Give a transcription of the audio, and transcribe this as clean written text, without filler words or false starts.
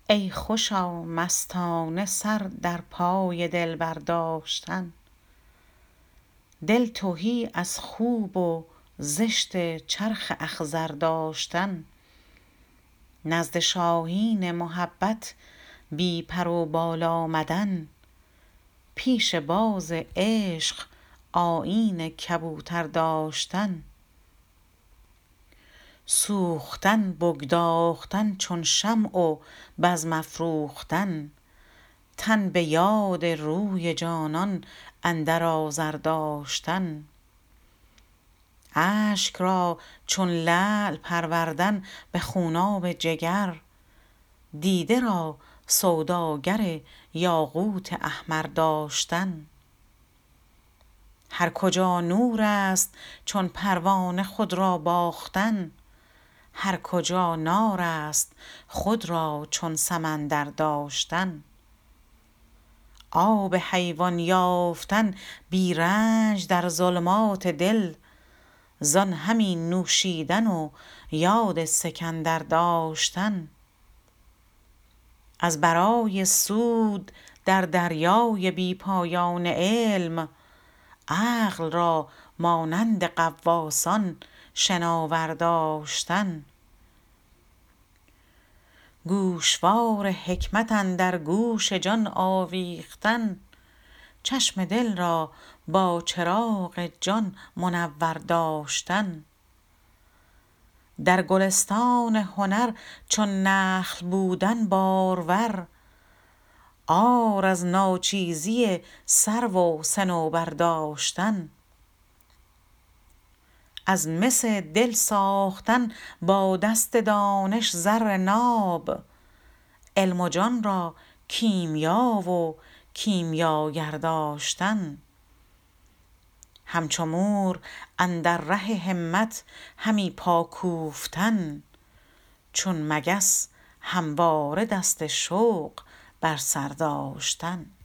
ای خوشا مستانه سر در پای دلبر داشتن. دل تهی از خوب و زشت چرخ اخضر داشتن. نزد شاهین محبت بی پر و بال آمدن. پیش باز عشق آیین کبوتر داشتن. سوختن بگداختن چون شمع و بزم افروختن. تن به یاد روی جانان اندر آذر داشتن. اشک را چون لعل پروردن به خوناب جگر. دیده را سوداگر یاقوت احمر داشتن. هر کجا نور است چون پروانه خود را باختن. هر کجا نار است خود را چون سمندر داشتن. آب حیوان یافتن بی رنج در ظلمات دل. زان همی نوشیدن و یاد سکندر داشتن. از برای سود در دریای بی پایان علم. عقل را مانند غواصان شناور داشتن. گوشوار حکمت اندر گوش جان آویختن. چشم دل را با چراغ جان منور داشتن. در گلستان هنر چون نخل بودن بارور. عار از ناچیزی سرو و صنوبر داشتن. از مس دل ساختن با دست دانش زر ناب. علم و جان را کیمیا و کیمیاگر داشتن. همچو مور اندر ره همت همی پا کوفتن. چون مگس همواره دست شوق بر سر داشتن.